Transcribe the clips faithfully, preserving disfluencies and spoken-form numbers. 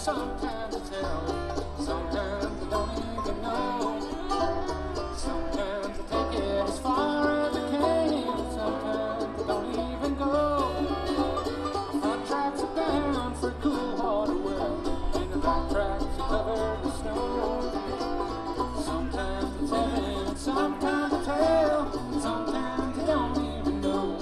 sometimes it's hell, sometimes I don't even know. Sometimes I take it as far as I can, sometimes I don't even go. Front tracks are bound for cool water well, and the back tracks are covered with snow. Sometimes it's heaven, sometimes it's hell, sometimes I don't even know.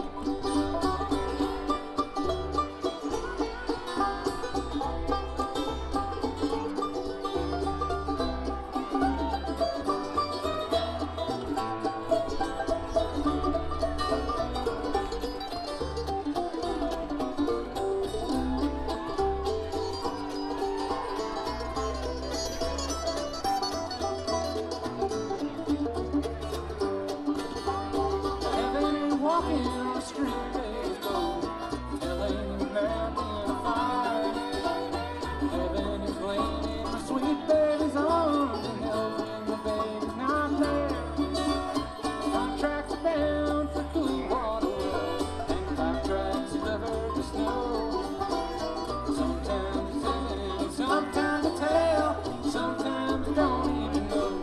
Walking on the street, days go, telling you man in a fire. Heaven is laying in my sweet baby's arms, and hell when the baby's not there. Front tracks are bound for cool water wells, and the back tracks are covered with snow. Sometimes it's heaven, sometimes it's hell, sometimes I don't even know.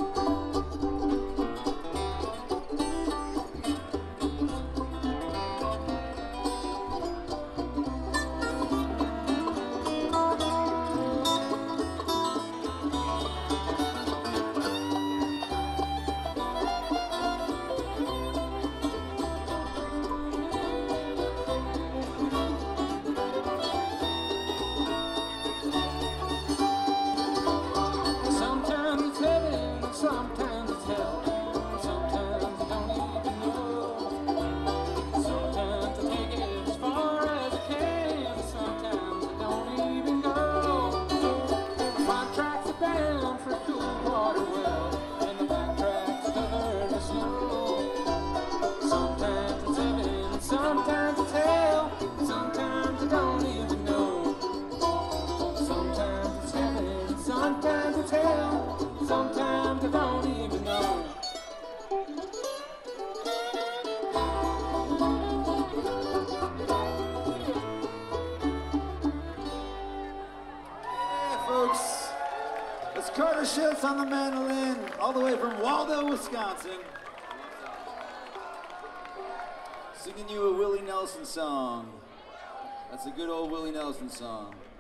Sometimes it's hell, sometimes I don't even know. Sometimes I take it as far as I can, sometimes I don't even go. Front tracks are bound for cool water well, and the back tracks covered with snow. Sometimes it's heaven, sometimes it's hell, sometimes I don't even know. Sometimes it's heaven, sometimes it's hell, sometimes I don't even know. Yeah, folks. It's Carter Schutz on the mandolin, all the way from Waldo, Wisconsin. Singing you a Willie Nelson song. That's a good old Willie Nelson song.